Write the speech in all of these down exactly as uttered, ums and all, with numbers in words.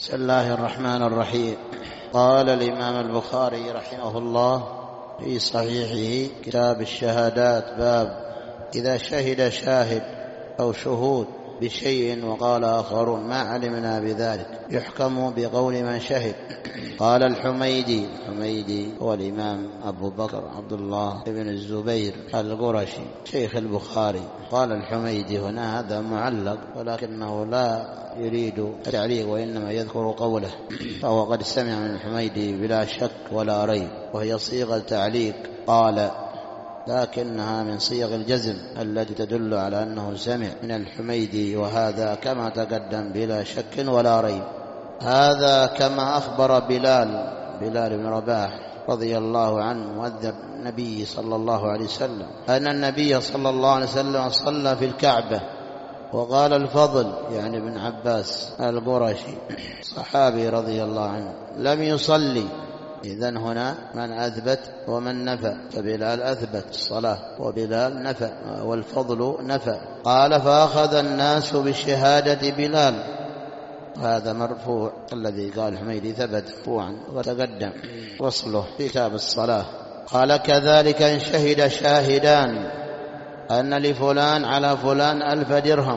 بسم الله الرحمن الرحيم. قال الإمام البخاري رحمه الله في صحيحه كتاب الشهادات باب إذا شهد شاهد أو شهود بشيء وقال آخرون ما علمنا بذلك يحكم بقول من شهد. قال الحميدي الحميدي هو الإمام أبو بكر عبد الله بن الزبير القرشي شيخ البخاري. قال الحميدي هنا هذا معلق ولكنه لا يريد التعليق وإنما يذكر قوله، فهو قد سمع من الحميدي بلا شك ولا ريب، وهي صيغة تعليق قال لكنها من صيغ الجزم التي تدل على أنه سمع من الحميدي، وهذا كما تقدم بلا شك ولا ريب. هذا كما أخبر بلال بلال بن رباح رضي الله عنه مؤذن النبي صلى الله عليه وسلم أن النبي صلى الله عليه وسلم صلى في الكعبة، وقال الفضل يعني ابن عباس القرشي صحابي رضي الله عنه لم يصلي. إذن هنا من أثبت ومن نفى، فبلال أثبت الصلاة وبلال نفى والفضل نفى. قال فأخذ الناس بشهادة بلال، هذا مرفوع، الذي قال حميدي ثبت مرفوعا وتقدم وصله في كتاب الصلاة. قال كذلك إن شهد شاهدان أن لفلان على فلان ألف درهم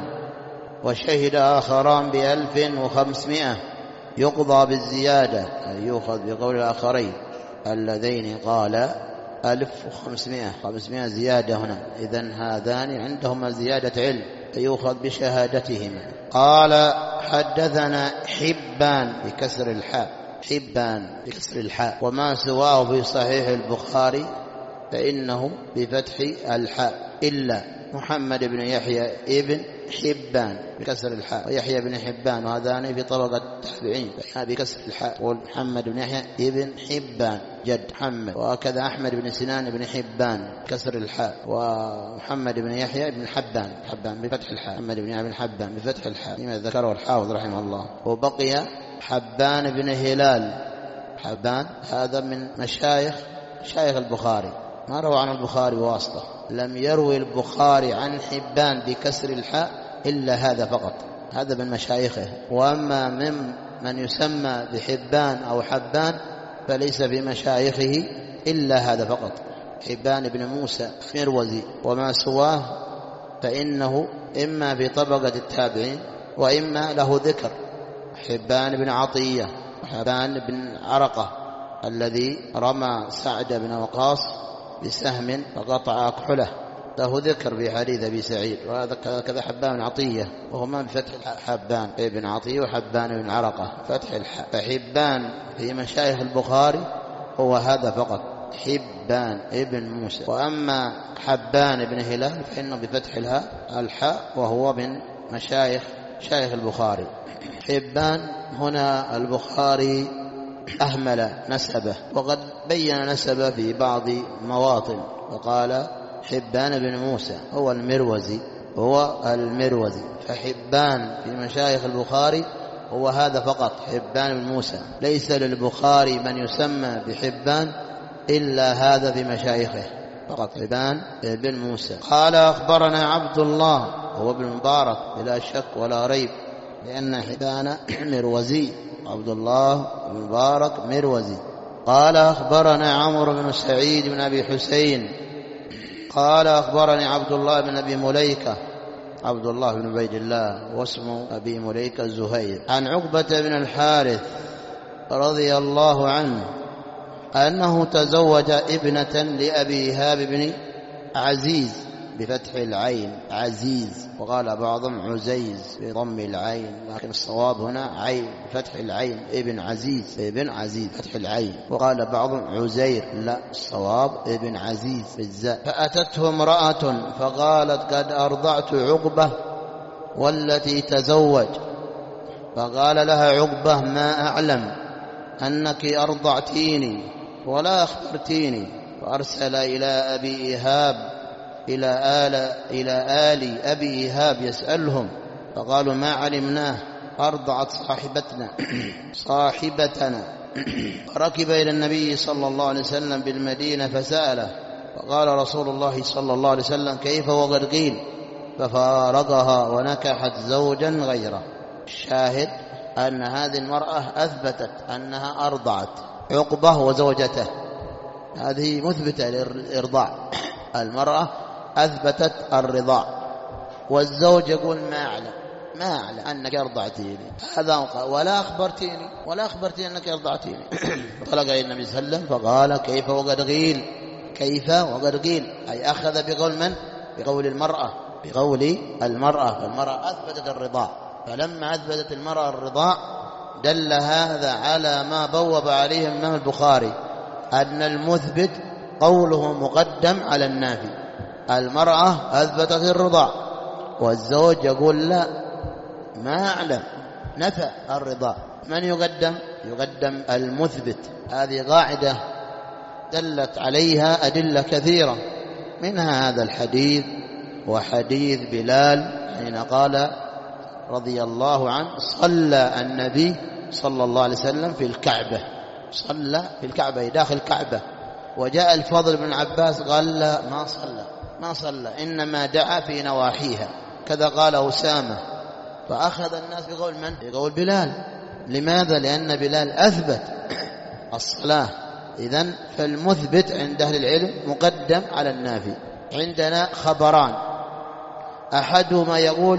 وشهد آخران بألف وخمسمائة يقضى بالزيادة، يعني يؤخذ بقول الآخرين اللذين قال ألف وخمسمائة خمسمائة زيادة هنا، إذن هذان عندهما زيادة علم فيؤخذ بشهادتهما. قال حدثنا حبان بكسر الحاء حبان بكسر الحاء، وما سواه في صحيح البخاري فإنه بفتح الحاء إلا محمد بن يحيى ابن حبان بكسر الحاء ويحيى بن حبان، وهذان في طبقة التابعين بكسر الحاء، ومحمد بن يحيى ابن حبان جد محمد، وكذا أحمد بن سنان بن حبان بكسر الحاء، ومحمد بن يحيى بن حبان حبان بفتح الحاء، محمد بن يحيى بن حبان بفتح الحاء لما ذكره الحافظ رحمه الله. وبقي حبان بن هلال، حبان هذا من مشايخ شيخ البخاري، ما روى عن البخاري واسطة، لم يروي البخاري عن حبان بكسر الحاء إلا هذا فقط، هذا من مشايخه. وأما من من يسمى بحبان أو حبان فليس في مشايخه إلا هذا فقط، حبان بن موسى مروزي، وما سواه فإنه إما في طبقة التابعين وإما له ذكر. حبان بن عطية وحبان بن عرقة الذي رمى سعد بن وقاص بسهم فقطع أكحله، له ذكر في حديث أبي سعيد، وهذا كذا حبان بن عطية، وهما بفتح حبان بن عطية وحبان بن عرقة فتح الحاء. فحبان في مشايخ البخاري هو هذا فقط، حبان ابن موسى. وأما حبان بن هلال فإنه بفتح الحاء وهو من مشايخ شيخ البخاري. حبان هنا البخاري أهمل نسبه، وقد بين نسبه في بعض مواطن، وقال حبان بن موسى هو المروزي هو المروزي فحبان في مشايخ البخاري هو هذا فقط، حبان بن موسى. ليس للبخاري من يسمى بحبان إلا هذا في مشايخه فقط، حبان بن موسى. قال أخبرنا عبد الله هو ابن مبارك بلا شك ولا ريب، لأن حبان مروزي، عبد الله بن مبارك مروزي. قال أخبرنا عمرو بن سعيد بن أبي حسين قال أخبرني عبد الله بن أبي مليكة عبد الله بن عبيد الله واسم أبي مليكة زهير عن عقبة بن الحارث رضي الله عنه أنه تزوج ابنة لأبي إيهاب بن عزيز بفتح العين عزيز، وقال بعضهم عزيز بضم العين، لكن الصواب هنا عين بفتح العين ابن عزيز ابن عزيز فتح العين، وقال بعضهم عزير، لا الصواب ابن عزيز بالزاء. فأتته امرأة فقالت قد أرضعت عقبة والتي تزوج، فقال لها عقبة ما أعلم أنك أرضعتيني ولا أخبرتيني، فأرسل إلى أبي إيهاب إلى آل إلى آل أبي إيهاب يسألهم، فقالوا ما علمناه، أرضعت صاحبتنا صاحبتنا فركب إلى النبي صلى الله عليه وسلم بالمدينة فسأله، فقال رسول الله صلى الله عليه وسلم كيف وقد قيل، ففارقها ونكحت زوجا غيره. الشاهد أن هذه المرأة أثبتت أنها أرضعت عقبة وزوجته، هذه مثبتة للإرضاع. المرأة أثبتت الرضاع، والزوج يقول ما أعلم ما أعلم أنك أرضعتيني، هذا ولا أخبرتيني ولا أخبرتيني أنك أرضعتيني. طلق النبي صلى الله عليه وسلم فقال كيف وقد قيل، كيف وقد قيل، أي أخذ بقول من؟ بقول المرأة، بقول المرأة. فالمرأة أثبتت الرضاع، فلما أثبتت المرأة الرضاع دل هذا على ما بوب عليه الإمام البخاري، أن المثبت قوله مقدم على النافي. المرأة أثبتت الرضاع، والزوج يقول لا ما أعلم، نفى الرضاع. من يقدم؟ يقدم المثبت. هذه قاعدة دلت عليها أدلة كثيرة، منها هذا الحديث وحديث بلال حين قال رضي الله عنه صلى النبي صلى الله عليه وسلم في الكعبة، صلى في الكعبة داخل الكعبة. وجاء الفضل بن عباس قال لا ما صلى ما صلى إنما دعا في نواحيها، كذا قال أسامة. فأخذ الناس بقول من؟ بقول بلال. لماذا؟ لأن بلال أثبت الصلاة. إذن فالمثبت عند أهل العلم مقدم على النافي. عندنا خبران، أحدهما يقول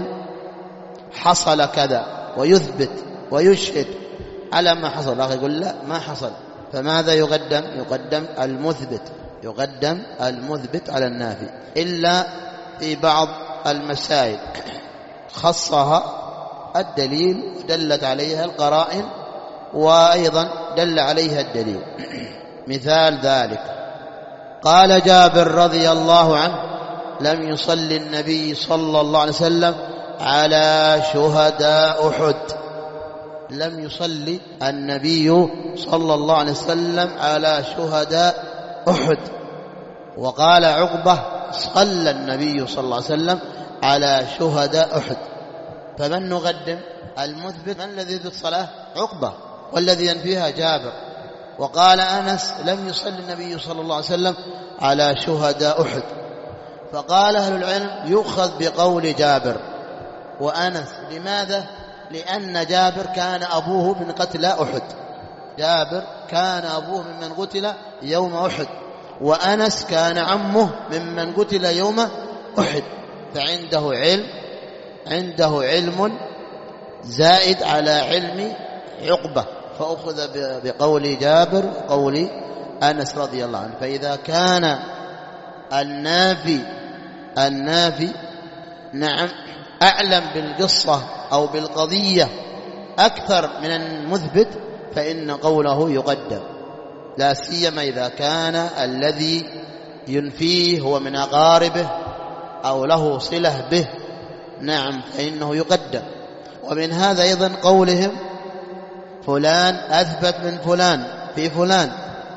حصل كذا ويثبت ويشهد على ما حصل، الآخر يقول لا ما حصل. فماذا يقدم؟ يقدم المثبت، يقدم المثبت على النافي، إلا في بعض المسائل خصها الدليل ودلت عليها القرائن، وأيضا دل عليها الدليل. مثال ذلك قال جابر رضي الله عنه لم يصلي النبي صلى الله عليه وسلم على شهداء أحد، لم يصلي النبي صلى الله عليه وسلم على شهداء أحد. وقال عقبة صلى النبي صلى الله عليه وسلم على شهداء أحد. فمن نقدم؟ المثبت. من الذي يثبت الصلاة؟ عقبة، والذي ينفيها جابر. وقال أنس لم يصلي النبي صلى الله عليه وسلم على شهداء أحد. فقال أهل العلم يؤخذ بقول جابر وأنس. لماذا؟ لأن جابر كان أبوه من قتلى أحد، جابر كان أبوه ممن قتل يوم أحد، وأنس كان عمه ممن قتل يوم أحد. فعنده علم، عنده علم زائد على علم عقبة، فأخذ بقول جابر وقول أنس رضي الله عنه. فإذا كان النافي النافي نعم أعلم بالقصة أو بالقضية أكثر من المثبت، فإن قوله يقدم، لا سيما إذا كان الذي ينفيه هو من أقاربه أو له صلة به، نعم فإنه يقدم. ومن هذا أيضا قولهم فلان أثبت من فلان في فلان،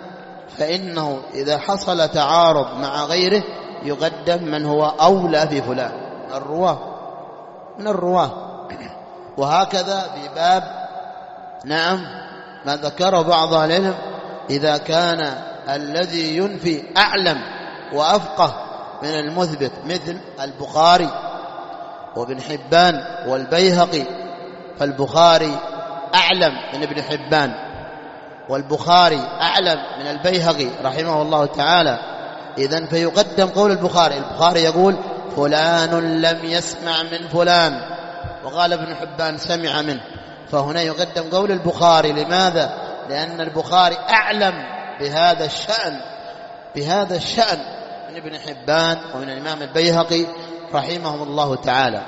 فإنه إذا حصل تعارض مع غيره يقدم من هو أولى في فلان، الرواه من الرواه. وهكذا في باب نعم ما ذكره بعض العلم، إذا كان الذي ينفي أعلم وأفقه من المثبت، مثل البخاري وابن حبان والبيهقي، فالبخاري أعلم من ابن حبان، والبخاري أعلم من البيهقي رحمه الله تعالى. إذن فيقدم قول البخاري. البخاري يقول فلان لم يسمع من فلان، وقال ابن حبان سمع منه، فهنا يقدم قول البخاري. لماذا؟ لأن البخاري أعلم بهذا الشأن بهذا الشأن من ابن حبان ومن الإمام البيهقي رحمهم الله تعالى.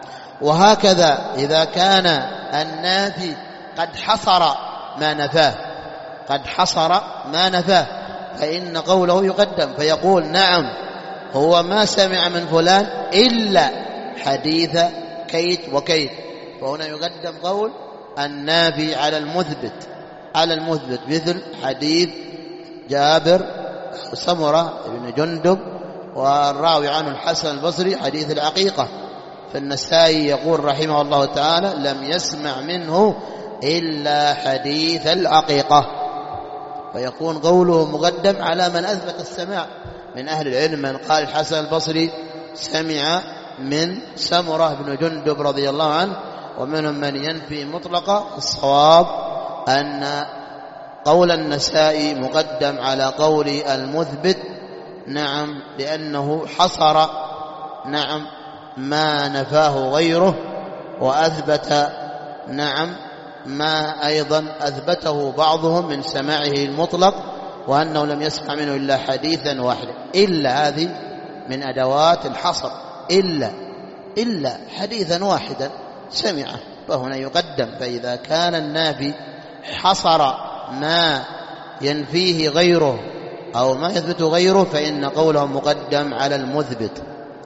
وهكذا إذا كان النافي قد حصر ما نفاه قد حصر ما نفاه فإن قوله يقدم، فيقول نعم هو ما سمع من فلان إلا حديث كيت وكيت، فهنا يقدم قول النافي على المثبت على المثبت مثل حديث جابر سمرة بن جندب والراوي عنه الحسن البصري حديث العقيقة. فالنسائي يقول رحمه الله تعالى لم يسمع منه إلا حديث العقيقة، فيكون قوله مقدم على من أثبت السماع من أهل العلم. من قال الحسن البصري سمع من سمرة بن جندب رضي الله عنه، ومنهم من ينفي مطلقة. الصواب أن قول النسائي مقدم على قول المثبت، نعم، لأنه حصر نعم ما نفاه غيره وأثبت نعم ما أيضا أثبته بعضهم من سماعه المطلق، وأنه لم يسمع منه إلا حديثا واحدا. إلا هذه من أدوات الحصر، إلا إلا حديثا واحدا سمعه فهنا يقدم. فإذا كان النافي حصر ما ينفيه غيره أو ما يثبت غيره فإن قوله مقدم على المثبت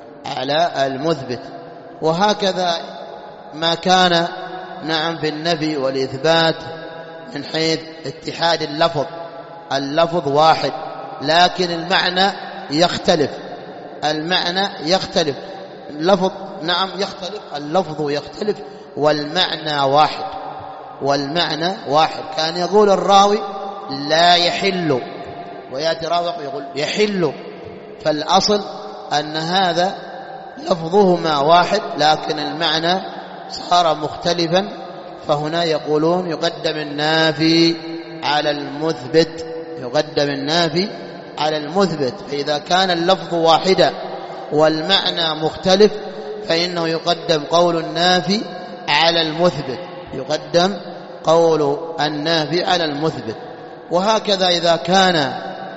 على المثبت. وهكذا ما كان نعم في النفي والإثبات من حيث اتحاد اللفظ، اللفظ واحد لكن المعنى يختلف، المعنى يختلف، اللفظ نعم يختلف، اللفظ يختلف والمعنى واحد، والمعنى واحد. كان يقول الراوي لا يحل ويأتي راوي يقول يحل، فالأصل أن هذا لفظهما واحد لكن المعنى صار مختلفا، فهنا يقولون يقدم النافي على المثبت، يقدم النافي على المثبت. فإذا كان اللفظ واحدا والمعنى مختلف فإنه يقدم قول النافي على المثبت، يقدم قول النافي على المثبت. وهكذا إذا كان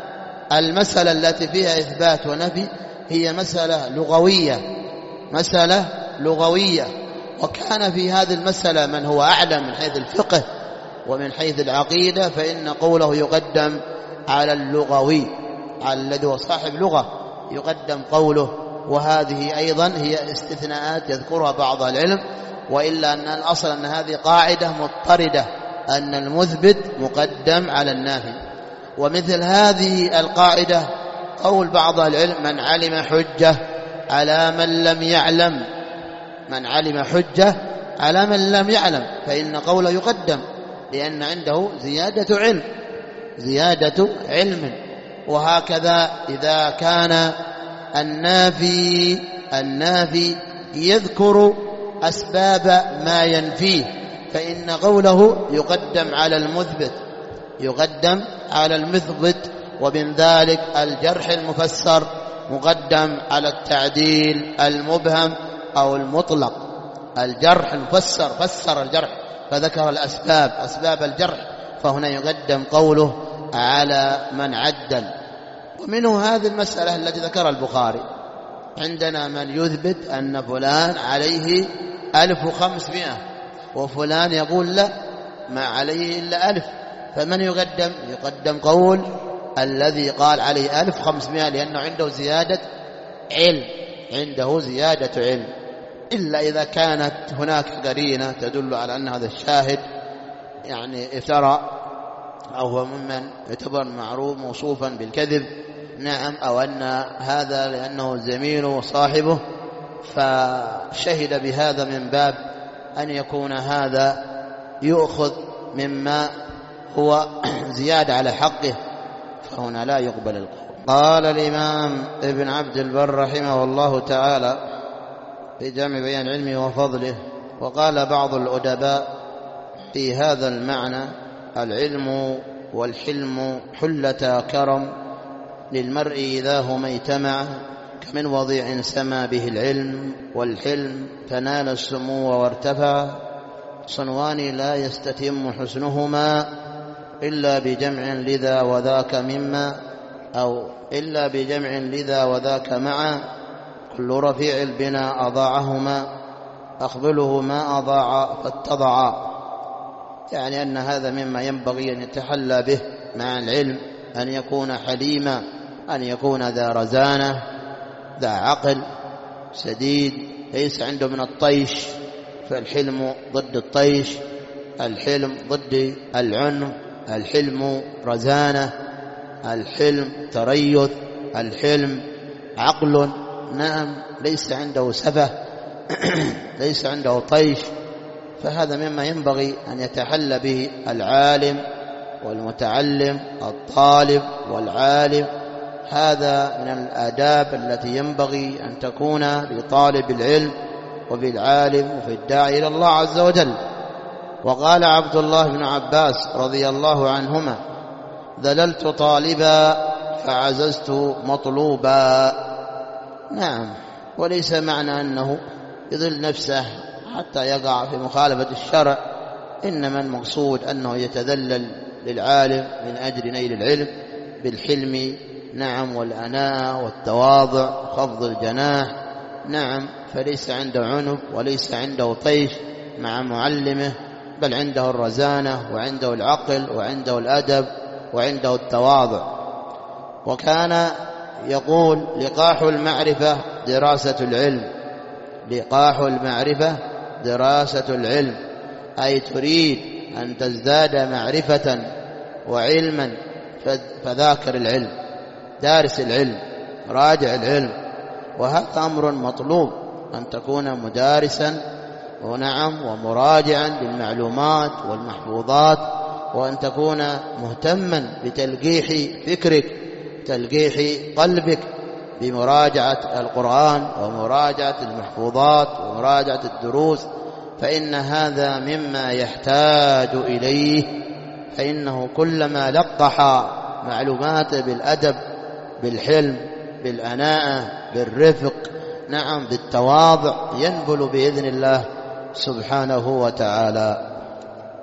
المسألة التي فيها إثبات ونفي هي مسألة لغوية، مسألة لغوية، وكان في هذه المسألة من هو أعلم من حيث الفقه ومن حيث العقيدة فإن قوله يقدم على اللغوي، على الذي هو صاحب لغة يقدم قوله. وهذه أيضا هي استثناءات يذكرها بعض العلم، وإلا أن الأصل أن هذه قاعدة مضطردة أن المثبت مقدم على النافي. ومثل هذه القاعدة قول بعض العلم من علم حجة على من لم يعلم، من علم حجة على من لم يعلم، فإن قوله يقدم لأن عنده زيادة علم، زيادة علم. وهكذا إذا كان النافي النافي يذكر أسباب ما ينفيه فإن قوله يقدم على المثبت، يقدم على المثبت. ومن ذلك الجرح المفسر مقدم على التعديل المبهم أو المطلق. الجرح المفسر فسر الجرح فذكر الأسباب، أسباب الجرح، فهنا يقدم قوله على من عدل. ومنه هذه المسألة التي ذكرها البخاري، عندنا من يثبت أن فلان عليه ألف وخمسمائة وفلان يقول لا ما عليه إلا ألف، فمن يقدم؟ يقدم قول الذي قال عليه ألف وخمسمائة لأنه عنده زيادة علم، عنده زيادة علم. إلا إذا كانت هناك قرينة تدل على أن هذا الشاهد يعني افترى أو هو ممن يعتبر معروف موصوفا بالكذب، نعم، أو أن هذا لأنه زميله وصاحبه فشهد بهذا من باب أن يكون هذا يؤخذ مما هو زيادة على حقه، فهنا لا يقبل القول. قال الإمام ابن عبد البر رحمه الله تعالى في جامع بيان علمه وفضله، وقال بعض الأدباء في هذا المعنى العلم والحلم حلة كرم للمرء إذا هما اجتمعا، كمن وضيع سما به العلم والحلم تنال السمو وارتفع، صنوان لا يستتم حسنهما إلا بجمع لذا وذاك مما، أو إلا بجمع لذا وذاك معا، كل رفيع البنا أضاعهما أقبله ما أضاع فاتضعا. يعني أن هذا مما ينبغي أن يتحلى به مع العلم، أن يكون حليما، أن يكون ذا رزانة، ذا عقل سديد، ليس عنده من الطيش، فالحلم ضد الطيش، الحلم ضد العنف، الحلم رزانة، الحلم تريث، الحلم عقل، نعم، ليس عنده سفه ليس عنده طيش. فهذا مما ينبغي أن يتحلى به العالم والمتعلم، الطالب والعالم. هذا من الآداب التي ينبغي أن تكون لطالب العلم، وبالعالم وفي الداعي إلى الله عز وجل. وقال عبد الله بن عباس رضي الله عنهما: ذللت طالبا فعززت مطلوبا. نعم، وليس معنى أنه يذل نفسه حتى يقع في مخالفة الشرع، إنما المقصود أنه يتذلل للعالم من أجل نيل العلم بالحلم، نعم، والأناة والتواضع وخفض الجناح، نعم، فليس عنده عنف وليس عنده طيش مع معلمه، بل عنده الرزانة وعنده العقل وعنده الأدب وعنده التواضع. وكان يقول: لقاح المعرفة دراسة العلم، لقاح المعرفة دراسة العلم، أي تريد أن تزداد معرفة وعلما فذاكر العلم، دارس العلم، راجع العلم. وهذا أمر مطلوب، أن تكون مدارسا ونعم ومراجعا للمعلومات والمحفوظات، وأن تكون مهتما بتلقيح فكرك، تلقيح قلبك بمراجعة القرآن ومراجعة المحفوظات ومراجعة الدروس، فإن هذا مما يحتاج إليه. فإنه كلما لقح معلوماته بالأدب، بالحلم، بالأناءة، بالرفق، نعم، بالتواضع، ينبل بإذن الله سبحانه وتعالى.